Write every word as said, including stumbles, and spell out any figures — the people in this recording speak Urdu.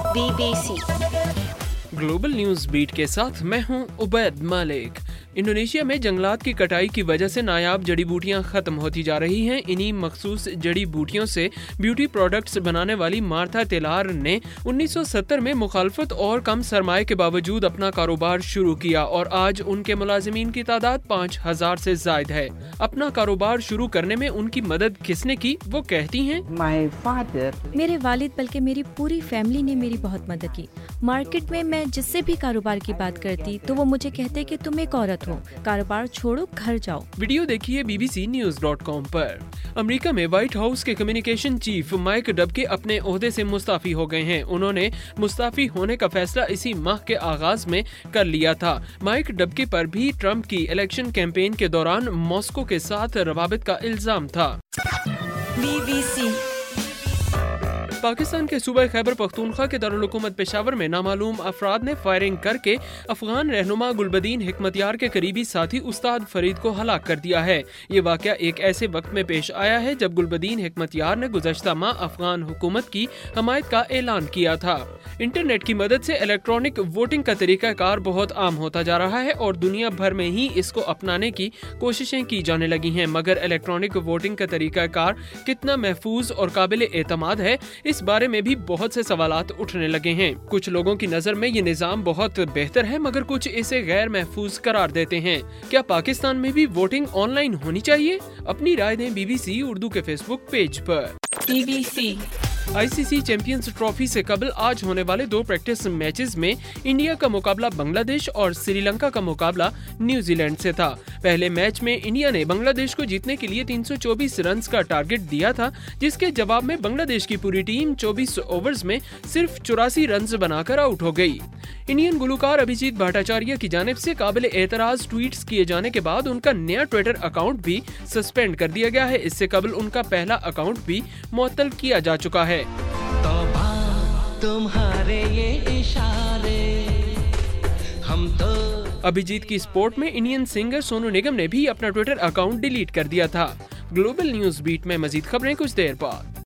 Be B C global news beat کے ساتھ میں ہوں عبید مالک۔ انڈونیشیا میں جنگلات کی کٹائی کی وجہ سے نایاب جڑی بوٹیاں ختم ہوتی جا رہی ہیں۔ انہی مخصوص جڑی بوٹیوں سے بیوٹی پروڈکٹس بنانے والی مارتھا ٹیلار نے انیس سو ستر میں مخالفت اور کم سرمایہ کے باوجود اپنا کاروبار شروع کیا اور آج ان کے ملازمین کی تعداد پانچ ہزار سے زائد ہے۔ اپنا کاروبار شروع کرنے میں ان کی مدد کس نے کی، وہ کہتی ہیں، میرے والد بلکہ میری پوری فیملی نے میری بہت مدد کی۔ مارکیٹ میں میں جس سے بھی کاروبار کی بات کرتی تو وہ مجھے کہتے کہ تم ایک عورت ہو، کاروبار چھوڑو، گھر جاؤ۔ ویڈیو دیکھیے B B C news dot com پر۔ امریکہ میں وائٹ ہاؤس کے کمیونیکیشن چیف مائک ڈبکے اپنے عہدے سے مستعفی ہو گئے ہیں۔ انہوں نے مستعفی ہونے کا فیصلہ اسی ماہ کے آغاز میں کر لیا تھا۔ مائک ڈبکے پر بھی ٹرمپ کی الیکشن کیمپین کے دوران ماسکو کے ساتھ روابط کا الزام تھا۔ بی بی سی پاکستان کے صوبہ خیبر پختونخوا کے دارالحکومت پشاور میں نامعلوم افراد نے فائرنگ کر کے افغان رہنما گلبدین حکمتیار کے قریبی ساتھی استاد فرید کو ہلاک کر دیا ہے۔ یہ واقعہ ایک ایسے وقت میں پیش آیا ہے جب گلبدین حکمتیار نے گزشتہ ماہ افغان حکومت کی حمایت کا اعلان کیا تھا۔ انٹرنیٹ کی مدد سے الیکٹرانک ووٹنگ کا طریقہ کار بہت عام ہوتا جا رہا ہے اور دنیا بھر میں ہی اس کو اپنانے کی کوششیں کی جانے لگی ہیں، مگر الیکٹرانک ووٹنگ کا طریقہ کار کتنا محفوظ اور قابل اعتماد ہے، اس بارے میں بھی بہت سے سوالات اٹھنے لگے ہیں۔ کچھ لوگوں کی نظر میں یہ نظام بہت بہتر ہے، مگر کچھ اسے غیر محفوظ قرار دیتے ہیں۔ کیا پاکستان میں بھی ووٹنگ آن لائن ہونی چاہیے؟ اپنی رائے دیں بی بی سی اردو کے فیس بک پیج پر۔ B B C I C C Champions Trophy سے قبل آج ہونے والے دو پریکٹس میچز میں انڈیا کا مقابلہ بنگلہ دیش اور سری لنکا کا مقابلہ نیوزی لینڈ سے تھا۔ پہلے میچ میں انڈیا نے بنگلہ دیش کو جیتنے کے لیے تین سو چوبیس رنز کا ٹارگٹ دیا تھا، جس کے جواب میں بنگلہ دیش کی پوری ٹیم چوبیس اوورز میں صرف چوراسی رنز بنا کر آؤٹ ہو گئی۔ انڈین گلوکار ابھیجیت بھٹاچاریہ کی جانب سے قابل اعتراض ٹویٹس کیے جانے کے بعد ان کا نیا ٹویٹر اکاؤنٹ بھی سسپینڈ کر دیا گیا ہے۔ اس سے قبل ان کا پہلا اکاؤنٹ بھی معطل کیا جا چکا ہے۔ تمہارے یہ اشارے ہم تو ابھیجیت کی سپورٹ میں انڈین سنگر سونو نگم نے بھی اپنا ٹویٹر اکاؤنٹ ڈیلیٹ کر دیا تھا۔ گلوبل نیوز بیٹ میں مزید خبریں کچھ دیر بعد۔